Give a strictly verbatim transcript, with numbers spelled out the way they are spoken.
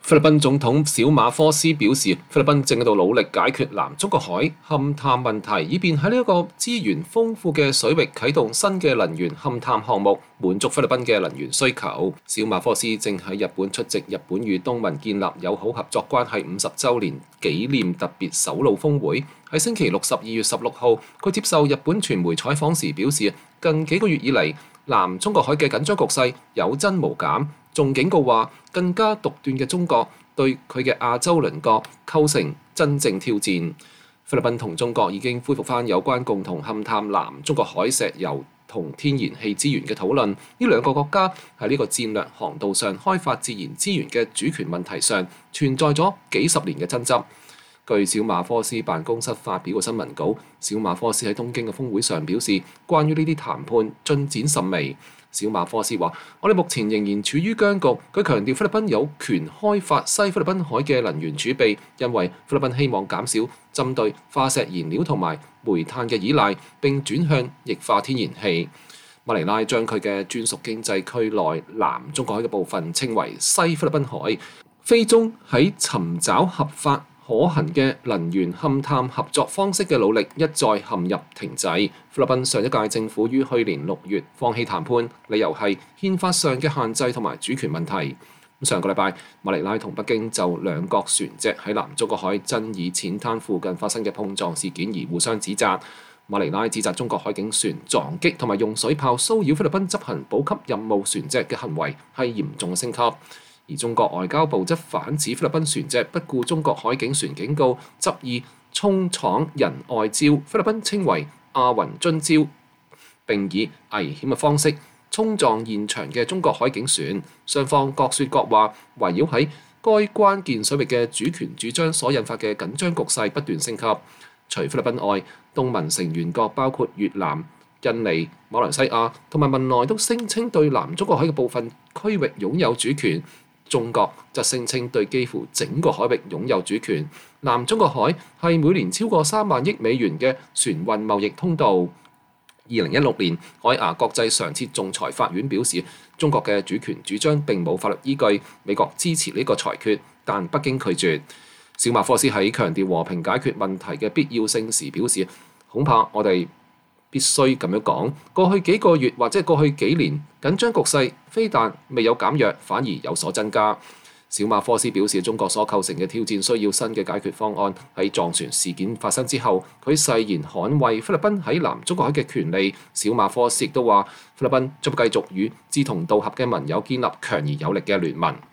菲律賓總統小馬科斯表示，菲律賓正喺度努力解決南中國海勘探問題，以便喺呢一個資源豐富嘅水域啟動新嘅能源勘探項目，滿足菲律賓嘅能源需求。小馬科斯正喺日本出席日本與東盟建立友好合作關係五十週年紀念特別首腦峰會。喺星期六十二月十六號，佢接受日本傳媒採訪時表示，近幾個月以嚟，南中國海嘅緊張局勢有增無減。仲警告話，更加獨斷嘅中國對佢嘅亞洲鄰國構成真正挑戰。菲律賓同中國已經恢復返有關共同勘探南中國海石油同天然氣資源嘅討論。呢兩個國家喺呢個戰略航道上開發自然資源嘅主權問題上存在咗幾十年嘅爭執。據小馬科斯辦公室發表嘅新聞稿，小馬科斯喺東京嘅峰會上表示，關於呢啲談判進展甚微。小馬科斯話：我哋目前仍然處於僵局。佢強調菲律賓有權開發西菲律賓海嘅能源儲備，因為菲律賓希望減少針對化石燃料同埋煤炭嘅依賴，並轉向液化天然氣。馬尼拉將佢嘅專屬經濟區內南中國海嘅部分稱為西菲律賓海。菲中喺尋找合法可行嘅能源勘探合作方式嘅努力一再陷入停滯。菲律賓上一屆政府於去年六月放棄談判，理由係憲法上嘅限制同埋主權問題。上個禮拜，馬尼拉同北京就兩國船隻喺南中國海爭議淺灘附近發生嘅碰撞事件而互相指責。馬尼拉指責中國海警船撞擊同埋用水炮騷擾菲律賓執行補給任務船隻嘅行為係嚴重嘅升級。而中國外交部則反指菲律賓船隻不顧中國海警船警告，執意衝闖仁愛礁，菲律賓稱為阿雲津礁，並以危險嘅方式衝撞現場嘅中國海警船。雙方各說各話，圍繞喺該關鍵水域嘅主權主張所引發嘅緊張局勢不斷升級。除菲律賓外，東盟成員國包括越南、印尼、馬來西亞同埋文萊都聲稱對南中國海嘅部分區域擁有主權。中國則聲稱對幾乎整個海域擁有主權。南中國海係每年超過三萬億美元嘅船運貿易通道。二零一六年，海牙國際常設仲裁法院表示，中國嘅主權主張並冇法律依據。美國支持呢個裁決，但北京拒絕。小馬科斯喺強調和平解決問題嘅必要性時表示，恐怕我哋必須咁樣講，過去幾個月或者過去幾年緊張局勢非但未有減弱，反而有所增加。小馬科斯表示，中國所構成嘅挑戰需要新嘅解決方案。喺撞船事件發生之後，佢誓言捍衛菲律賓喺南中國海嘅權利。小馬科斯亦都話，菲律賓將繼續與志同道合嘅盟友建立強而有力嘅聯盟。